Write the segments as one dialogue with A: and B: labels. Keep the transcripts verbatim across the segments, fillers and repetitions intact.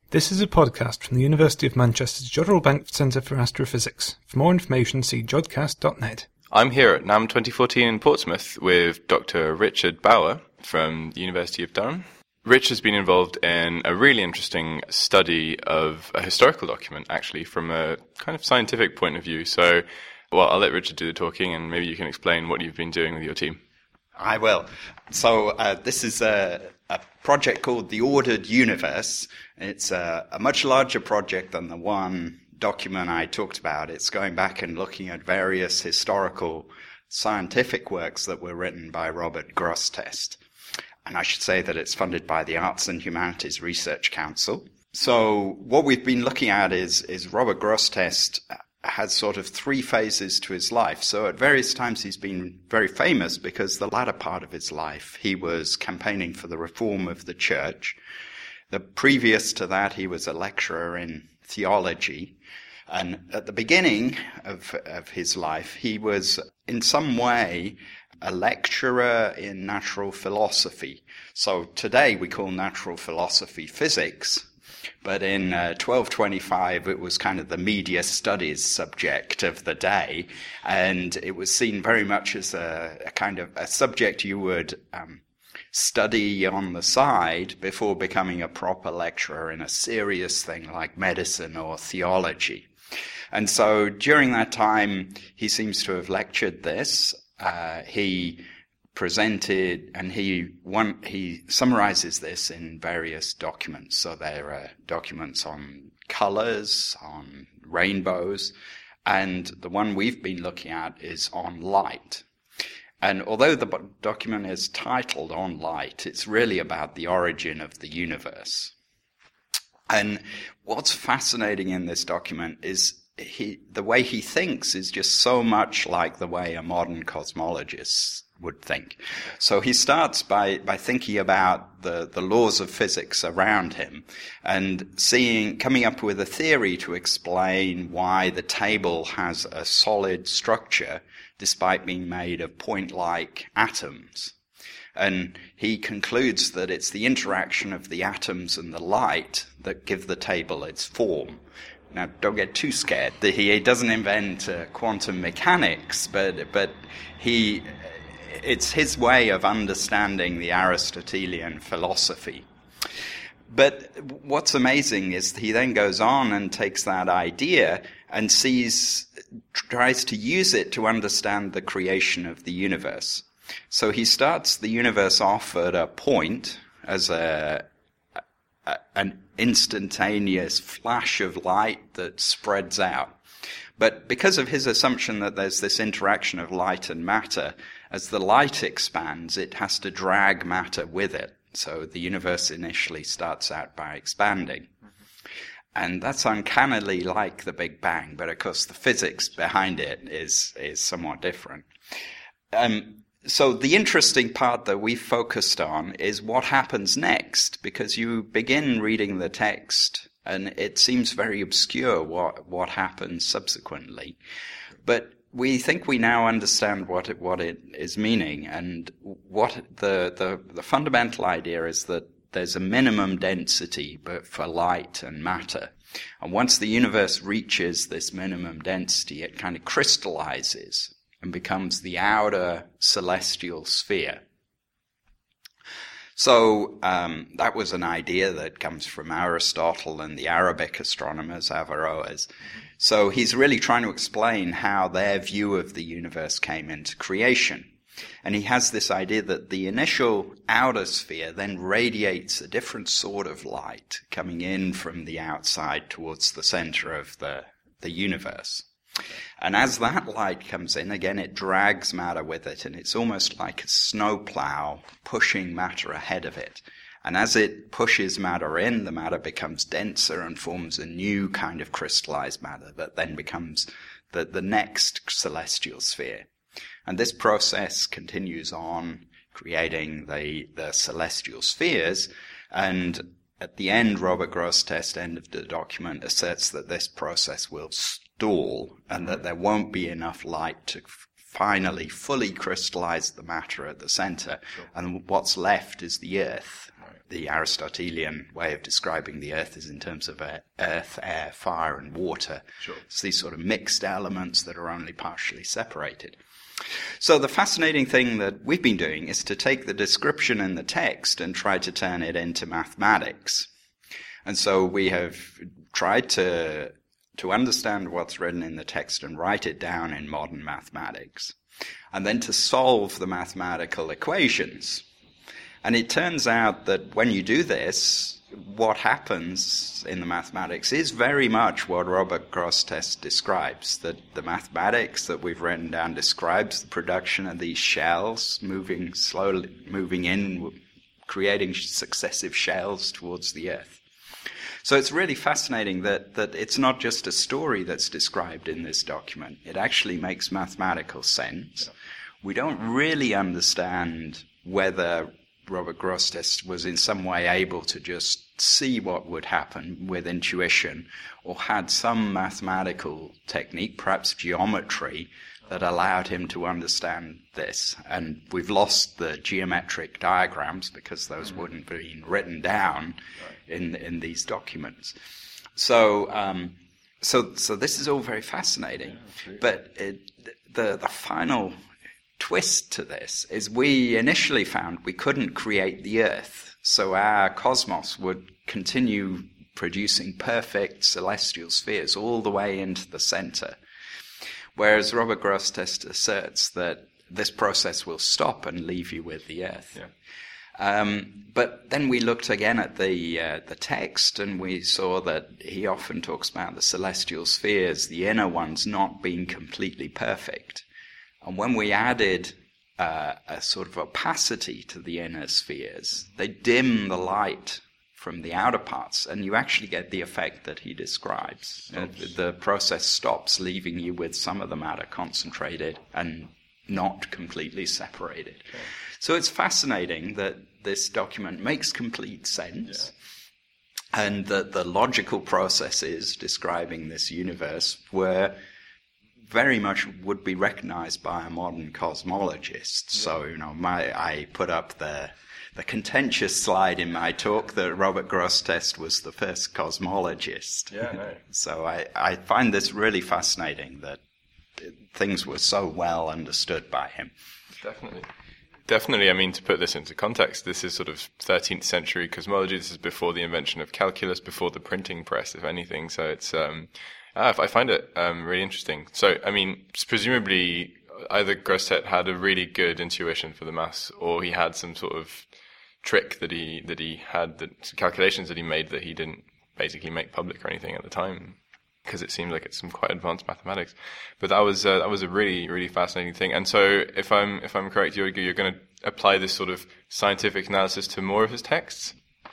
A: This is a podcast from the University of Manchester's Jodrell Bank Centre for Astrophysics. For more information, see jodcast dot net.
B: I'm here at NAM twenty fourteen in Portsmouth with Doctor Richard Bauer from the University of Durham. Rich has been involved in a really interesting study of a historical document, actually, from a kind of scientific point of view. So, well, I'll let Richard do the talking, and maybe you can explain what you've been doing with your team.
C: I will. So uh, this is a, a project called The Ordered Universe. It's a, a much larger project than the one document I talked about. It's going back and looking at various historical scientific works that were written by Robert Grosseteste. And I should say that it's funded by the Arts and Humanities Research Council. So what we've been looking at is, is Robert Grosseteste has sort of three phases to his life. So at various times he's been very famous because the latter part of his life he was campaigning for the reform of the church. The previous to that he was a lecturer in theology. And at the beginning of, of his life he was in some way a lecturer in natural philosophy. So today we call natural philosophy physics. But in uh, twelve twenty-five, it was kind of the media studies subject of the day, and it was seen very much as a, a kind of a subject you would um, study on the side before becoming a proper lecturer in a serious thing like medicine or theology. And so during that time, he seems to have lectured this. Uh, he presented, and he one he summarizes this in various documents. So there are documents on colors, on rainbows, and the one we've been looking at is on light. And although the document is titled On Light, it's really about the origin of the universe. And what's fascinating in this document is he the way he thinks is just so much like the way a modern cosmologist would think. So he starts by, by thinking about the, the laws of physics around him and seeing, coming up with a theory to explain why the table has a solid structure despite being made of point-like atoms. And he concludes that it's the interaction of the atoms and the light that give the table its form. Now, don't get too scared. He doesn't invent uh, quantum mechanics, but but he it's his way of understanding the Aristotelian philosophy. But what's amazing is he then goes on and takes that idea and sees, tries to use it to understand the creation of the universe. So he starts the universe off at a point as a, a an instantaneous flash of light that spreads out. But because of his assumption that there's this interaction of light and matter, as the light expands, it has to drag matter with it. So the universe initially starts out by expanding. Mm-hmm. And that's uncannily like the Big Bang, but of course the physics behind it is, is somewhat different. Um, so the interesting part that we focused on is what happens next, because you begin reading the text and it seems very obscure what, what happens subsequently. But we think we now understand what it, what it is meaning, and what the, the, the fundamental idea is that there's a minimum density but for light and matter. And once the universe reaches this minimum density, it kind of crystallizes and becomes the outer celestial sphere. So um, that was an idea that comes from Aristotle and the Arabic astronomers, Averroes. Mm-hmm. So he's really trying to explain how their view of the universe came into creation. And he has this idea that the initial outer sphere then radiates a different sort of light coming in from the outside towards the center of the, the universe. And as that light comes in, again, it drags matter with it, and it's almost like a snowplow pushing matter ahead of it. And as it pushes matter in, the matter becomes denser and forms a new kind of crystallized matter that then becomes the, the next celestial sphere. And this process continues on, creating the, the celestial spheres. And at the end, Robert Grosseteste, end of the document, asserts that this process will stall and that there won't be enough light to finally fully crystallize the matter at the center. Sure. And what's left is the Earth. the Aristotelian way of describing the Earth is in terms of uh, earth, air, fire, and water.
B: Sure.
C: It's these sort of mixed elements that are only partially separated. So the fascinating thing that we've been doing is to take the description in the text and try to turn it into mathematics. And so we have tried to to understand what's written in the text and write it down in modern mathematics, and then to solve the mathematical equations. And it turns out that when you do this, what happens in the mathematics is very much what Robert Grosseteste describes, that the mathematics that we've written down describes the production of these shells moving slowly, moving in, creating successive shells towards the Earth. So it's really fascinating that, that it's not just a story that's described in this document. It actually makes mathematical sense. We don't really understand whether Robert Grosseteste was in some way able to just see what would happen with intuition, or had some mathematical technique, perhaps geometry, that allowed him to understand this. And we've lost the geometric diagrams because those wouldn't have been written down in in these documents. So um, so so this is all very fascinating. But it, the the final twist to this is we initially found we couldn't create the Earth, so our cosmos would continue producing perfect celestial spheres all the way into the center. Whereas Robert Grosseteste asserts that this process will stop and leave you with the Earth.
B: Yeah.
C: Um, but then we looked again at the uh, the text, and we saw that he often talks about the celestial spheres, the inner ones, not being completely perfect. And when we added uh, a sort of opacity to the inner spheres, they dim the light from the outer parts, and you actually get the effect that he describes. Uh, the process stops, leaving you with some of the matter concentrated and not completely separated. Okay. So it's fascinating that this document makes complete sense, yeah. and that the logical processes describing this universe were very much would be recognized by a modern cosmologist. Yeah. So, you know, my I put up the the contentious slide in my talk that Robert Grosseteste was the first cosmologist.
B: Yeah, no.
C: So I, I find this really fascinating that things were so well understood by him.
B: Definitely. Definitely. I mean, to put this into context, this is sort of thirteenth century cosmology. This is before the invention of calculus, before the printing press, if anything. So it's... Um, I find it um, really interesting. So, I mean, presumably either Grosseteste had a really good intuition for the maths, or he had some sort of trick that he that he had, that calculations that he made that he didn't basically make public or anything at the time, because it seems like it's some quite advanced mathematics. But that was uh, that was a really really fascinating thing. And so, if I'm if I'm correct, you're you're going to apply this sort of scientific analysis to more of his texts.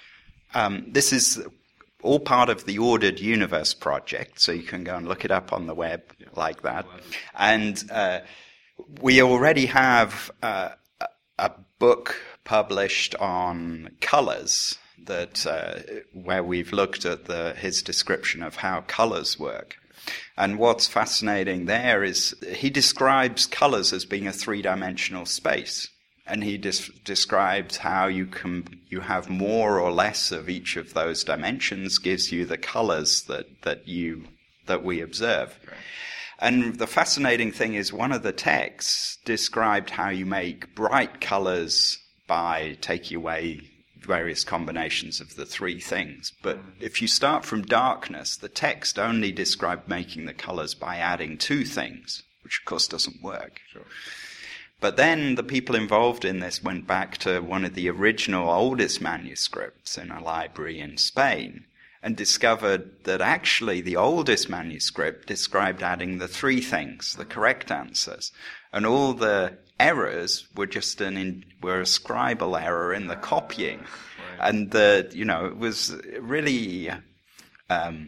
C: Um, this is all part of the Ordered Universe project, so you can go and look it up on the web yeah. like that. And uh, we already have uh, a book published on colors that uh, where we've looked at the, his description of how colors work. And what's fascinating there is he describes colors as being a three-dimensional space. And he des- describes how you can you have more or less of each of those dimensions gives you the colors that, that you that we observe. Right. And the fascinating thing is one of the texts described how you make bright colors by taking away various combinations of the three things. But if you start from darkness, the text only described making the colors by adding two things, which of course doesn't work.
B: Sure.
C: But then the people involved in this went back to one of the original oldest manuscripts in a library in Spain and discovered that actually the oldest manuscript described adding the three things, the correct answers. And all the errors were just an in, were a scribal error in the copying. Right. And the, you know, it was really um,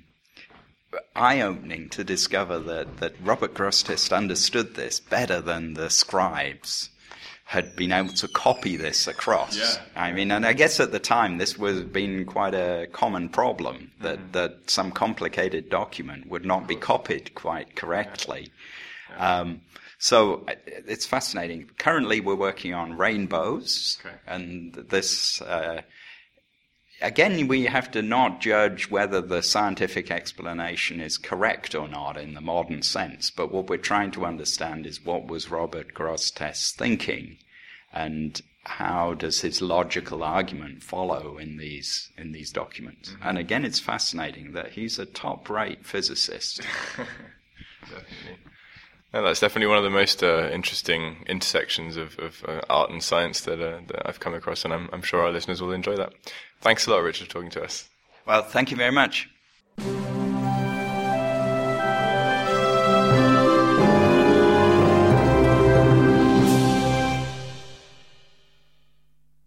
C: eye-opening to discover that, that Robert Grosseteste understood this better than the scribes had been able to copy this across.
B: Yeah.
C: I mean, and I guess at the time this was been quite a common problem, that, mm. that some complicated document would not be copied quite correctly. Yeah. Yeah. Um, so it's fascinating. Currently we're working on rainbows,
B: okay.
C: and this... Uh, again, we have to not judge whether the scientific explanation is correct or not in the modern sense, but what we're trying to understand is what was Robert Grosseteste's thinking, and how does his logical argument follow in these in these documents. Mm-hmm. And again, it's fascinating that he's a top-rate physicist.
B: Definitely. No, that's definitely one of the most uh, interesting intersections of, of uh, art and science that, uh, that I've come across, and I'm, I'm sure our listeners will enjoy that. Thanks a lot, Richard, for talking to us.
C: Well, thank you very much.